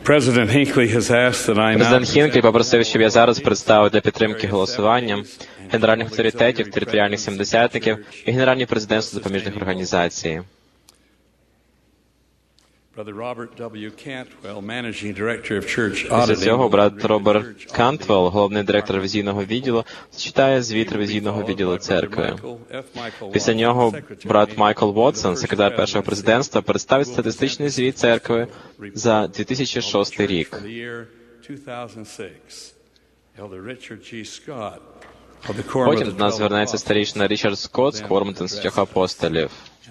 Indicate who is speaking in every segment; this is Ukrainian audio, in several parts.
Speaker 1: Президент
Speaker 2: Хінклі попросив, щоб я зараз представив для підтримки голосування генеральних авторитетів, територіальних сімдесятників і генеральні президентства допоміжних організацій. Після цього брат Роберт Кантвелл, головний директор ревізійного відділу, зачитає звіт ревізійного відділу церкви. Після нього брат Майкл Вотсон, секретар першого президентства, представить статистичний звіт церкви за 2006 рік. Потім до нас звернеться старішина Річард Скотт з кворуму 12 апостолів.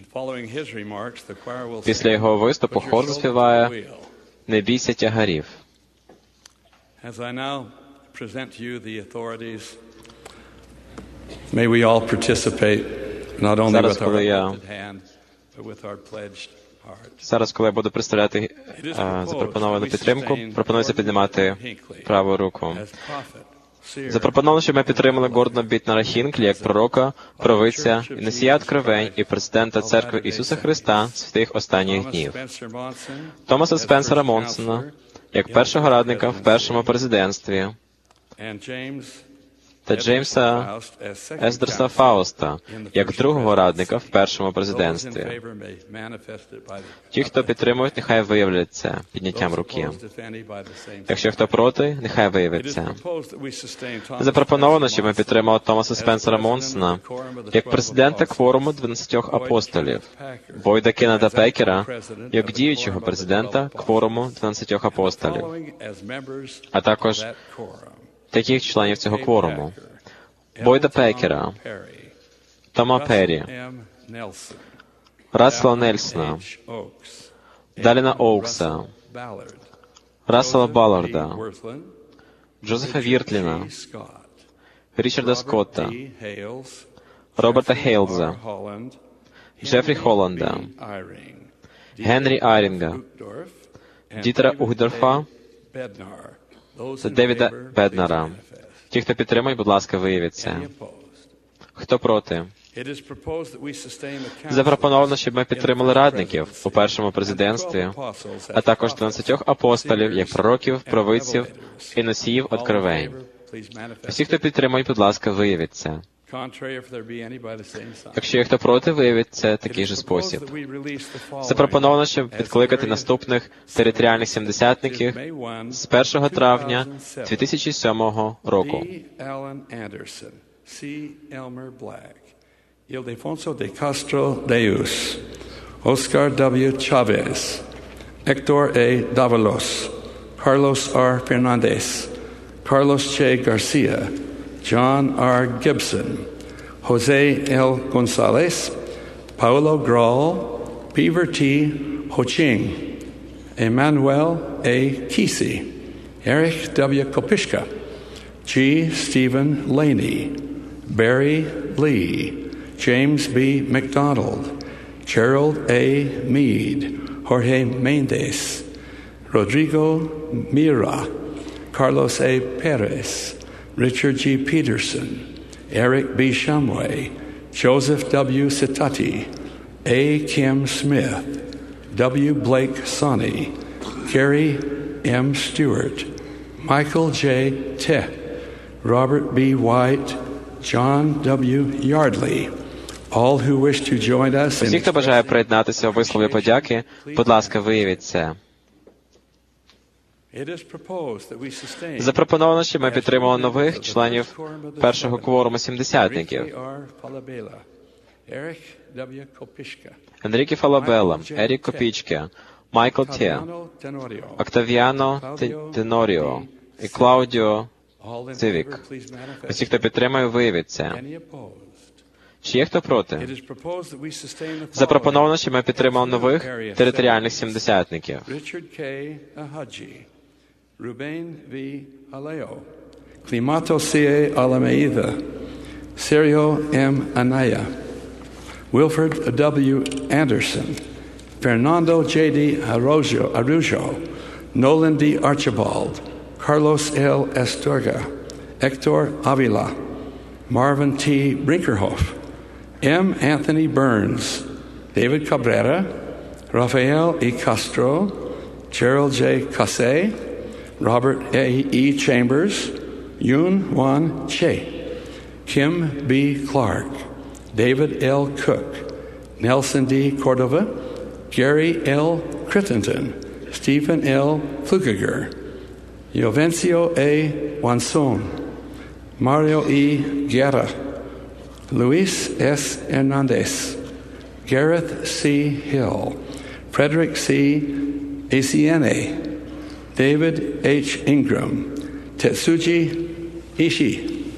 Speaker 2: Після його виступу хор заспіває «Не бійся тягарів». Зараз, коли я буду представляти запропоновану підтримку, пропонується піднімати праву руку. Запропоновано, щоб ми підтримали Гордона Бітнера Хінклі як пророка, провидця, носія откровень і президента Церкви Ісуса Христа святих останніх днів. Томаса Спенсера Монсона як першого радника в першому президентстві та Джеймса Есдерса Фауста як другого радника в першому президентстві. Ті, хто підтримують, нехай виявлять це підняттям руки. Якщо хто проти, нехай виявить це. Запропоновано, щоб ми підтримали Томаса Спенсера Монсона як президента кворуму 12 апостолів, Бойда Кеннета Пекера як діючого президента кворуму 12 апостолів, а також таких членів цього кворуму: Бойда Пекера, Тома Перрі, Рассела Нельсона, Даліна Оукса, Рассела Балларда, Джозефа Віртліна, Річарда Скотта, Роберта Хейлза, Джефрі Холланда, Генрі Айрінга, Дітера Угдорфа та Девіда Беднара. Ті, хто підтримує, будь ласка, виявіть це. Хто проти? Запропоновано, щоб ми підтримали радників у першому президентстві, а також 12 апостолів, як пророків, провидців і носіїв откровень. Всі, хто підтримує, будь ласка, виявіть це. Якщо є хто проти, виявіть це в такий же спосіб. Запропоновано, щоб підкликати наступних територіальних сімдесятників з 1 травня 2007 року.
Speaker 1: Ildefonso de Castro Deus, Oscar W. Chavez, Hector A. Davalos, Carlos R. Fernandez, Carlos Che Garcia, John R. Gibson, Jose L. Gonzalez, Paulo Grawl, Beaver T. Ho-Ching, Emmanuel A. Kesey, Eric W. Kopishka, G. Stephen Laney, Barry Lee, James B. McDonald, Gerald A. Mead, Jorge Mendes, Rodrigo Mira, Carlos A. Perez, Richard G. Peterson, Eric B. Shumway, Joseph W. Sitati, A. Kim Smith, W. Blake Sonny, Gary M. Stewart, Michael J. Teh, Robert B. White, John W. Yardley. All who wish to join us.
Speaker 2: Всі, хто бажає приєднатися у вислові подяки, будь ласка, виявіть це. Запропоновано, щоб ми підтримали нових членів першого кворуму сімдесятників: Енріке Фалабелла, Ерік Копічке, Майкл Тє, Октавіано Теноріо і Клаудіо Цивік. Усі, хто підтримує, виявіть це. Чи є хто проти? Запропоновано, щоб ми підтримали нових територіальних сімдесятників:
Speaker 1: Ruben V. Aleo, Climato C. Alameida, Sergio M. Anaya, Wilfred W. Anderson, Fernando J.D. Arujo, Nolan D. Archibald, Carlos L. Astorga, Hector Avila, Marvin T. Brinkerhoff, M. Anthony Burns, David Cabrera, Rafael E. Castro, Gerald J. Cassay, Robert E. Chambers, Yoon Won Che, Kim B. Clark, David L. Cook, Nelson D. Cordova, Gary L. Crittenden, Stephen L. Flukiger, Jovencio A. Wanson, Mario E. Guerra, Luis S. Hernandez, Gareth C. Hill, Frederick C. Asiene, David H. Ingram, Tetsuji Ishii,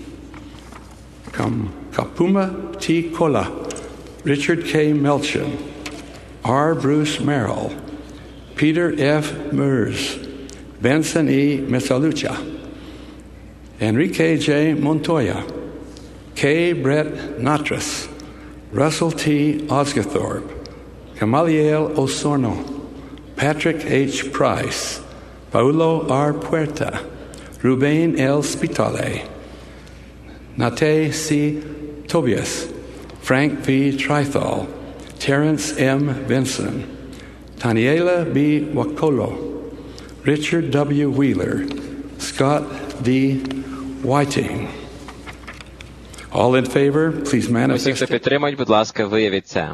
Speaker 1: Kapuma T. Kola, Richard K. Melchin, R. Bruce Merrill, Peter F. Mers, Benson E. Misalucha, Enrique J. Montoya, K. Brett Natras, Russell T. Osgathorpe, Gamaliel Osorno, Patrick H. Price, Paulo R. Puerta, Ruben L. Spitale, Nate C. Tobias, Frank V. Trithal, Terrence M. Vinson, Taniela B. Wakolo, Richard W. Wheeler, Scott D. Whiting. All in favor, please manifest.
Speaker 2: Усі, хто підтримують, будь ласка, виявіть це.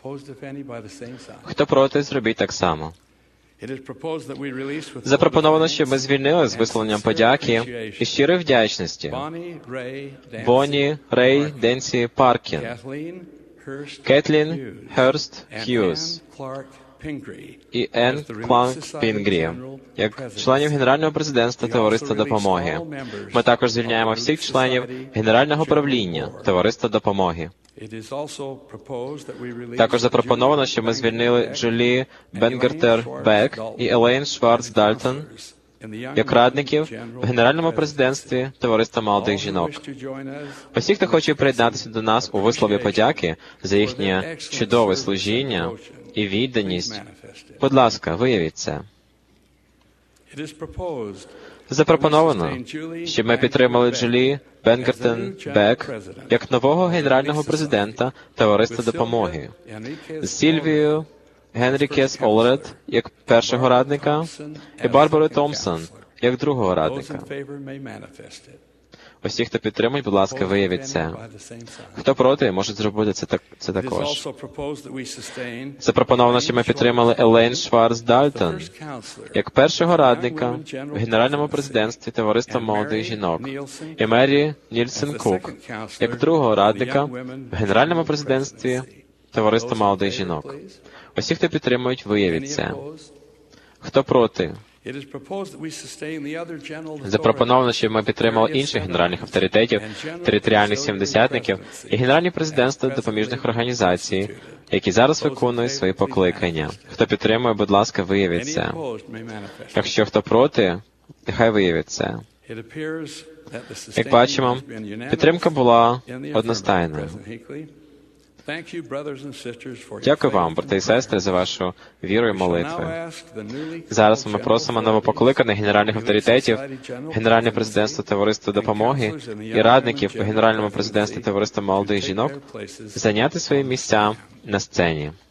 Speaker 2: Хто проти, зробіть так само. Запропоновано, щоб ми звільнили з висловленням подяки і щирої вдячності Бонні, Рей, Денсі, Паркін, Кетлін Херст Хьюз і Енн Кланк Пінгрі, як членів Генерального президентства Товариства Допомоги. Ми також звільняємо всіх членів Генерального правління Товариства Допомоги. Також запропоновано, щоб ми звільнили Джулі Бенгертер-Бек і Елейн Шварц-Дальтон як радників в Генеральному президентстві Товариства молодих жінок. Усі, хто хоче приєднатися до нас у вислові подяки за їхнє чудове служіння і відданість, будь ласка, виявіть це. Запропоновано, щоб ми підтримали Джулі Бенгертен-Бек як нового генерального президента Товариства Допомоги, Сільвію Генрікес Олред як першого радника і Барбару Томпсон як другого радника. Усі, хто підтримує, будь ласка, виявіть це. Хто проти, може зробити це також. Запропоновано, щоб ми підтримали Елейн Шварц-Дальтон як першого радника в Генеральному президентстві Товариства молодих жінок і Мері Нільсен-Кук як другого радника в Генеральному президентстві Товариства молодих жінок. Усі, хто підтримують, виявіть це. Хто проти? Запропоновано, щоб ми підтримали інших генеральних авторитетів, територіальних сімдесятників і генеральні президентства допоміжних організацій, які зараз виконують свої покликання. Хто підтримує, будь ласка, виявіть це. Якщо хто проти, нехай виявить це. Як бачимо, підтримка була одностайною. Дякую вам, брати і сестри, за вашу віру і молитви. Зараз ми просимо новопокликаних генеральних авторитетів, Генеральне президентство Товариства Допомоги і радників у Генеральному президентстві Товариства молодих жінок зайняти свої місця на сцені.